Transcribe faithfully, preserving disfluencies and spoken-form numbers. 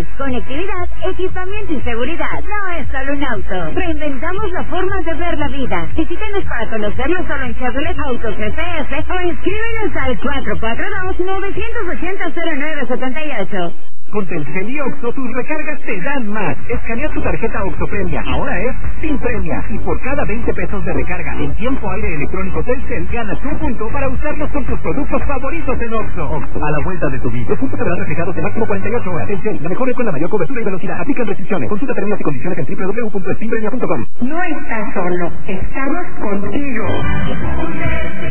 conectividad, equipamiento y seguridad. No es solo un auto. Reinventamos la forma de ver la vida. Visítenos para conocerlo solo en Chevrolet Autos G P S o inscríbenos al cuatro cuatro dos, nueve ocho cero, cero nueve siete ocho. Con Telcel y Oxxo, tus recargas te dan más. Escanea tu tarjeta Oxxo Premia. Ahora es sin premia. Y por cada veinte pesos de recarga en tiempo aire electrónico Telcel, ganas un punto para usarlos con tus productos favoritos en Oxxo. Oxxo, a la vuelta de tu vida. Los puntos se verán reflejados en máximo cuarenta y ocho horas. Telcel, la mejor red con la mayor cobertura y velocidad. Aplican restricciones. Consulta términos y condiciones en doble u doble u doble u punto spinpremia punto com. No estás solo. Estamos contigo.